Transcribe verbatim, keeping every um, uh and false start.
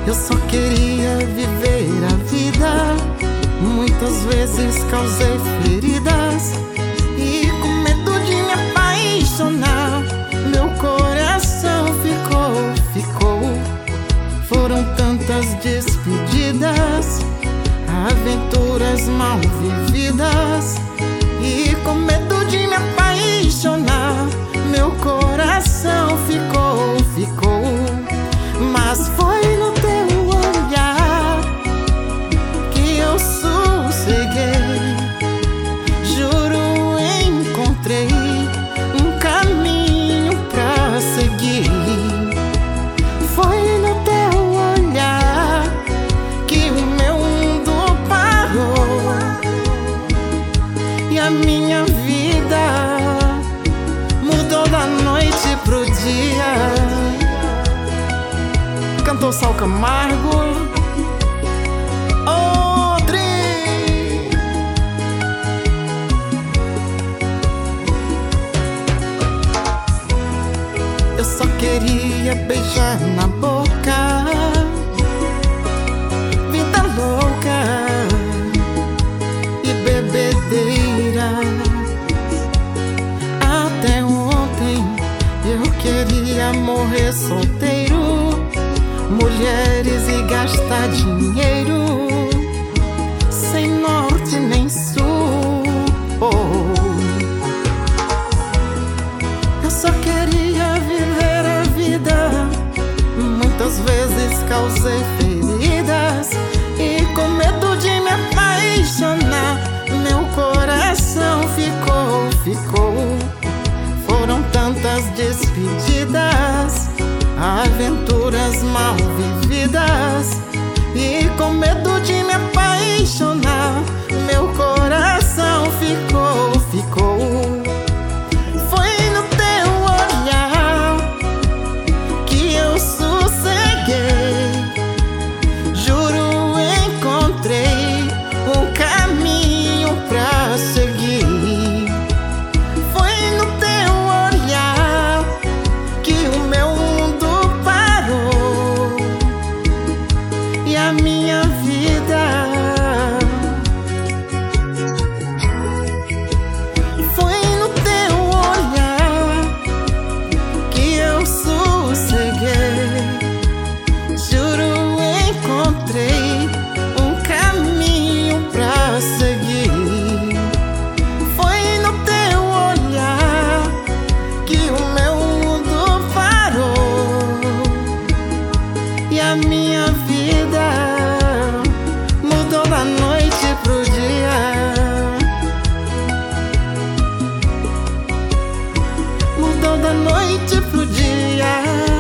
Eu só queria viver a vida. Muitas vezes causei feridas e com medo de me apaixonar, meu coração ficou, ficou. Foram tantas despedidas, aventuras mal vividas, e com medo de me apaixonar, meu coração ficou, ficou. Mas foi no teu olhar que eu sosseguei. Juro, encontrei um caminho pra seguir. Foi no teu olhar que o meu mundo parou e a minha vida mudou da noite pro dia. Cantou Sal Camargo. Oh, Dri. Eu só queria beijar na boca, vida louca e bebedeira. Até ontem eu queria morrer solteiro, mulheres e gastar dinheiro, sem norte nem sul. Oh. Eu só queria viver a vida. Muitas vezes causei feridas e com medo de me apaixonar, meu coração ficou, ficou. Foram tantas despedidas, aventuras mal vividas, e com medo de me apaixonar, meu coração ficou, ficou. Foi no teu olhar que eu sosseguei. Juro, encontrei um caminho pra seguir. Foi no teu olhar que o meu e a minha vida foi no teu olhar que eu sosseguei. Juro, encontrei um caminho pra seguir. Foi no teu olhar que o meu mundo parou e a minha vida mudou da noite pro dia. Mudou da noite pro dia.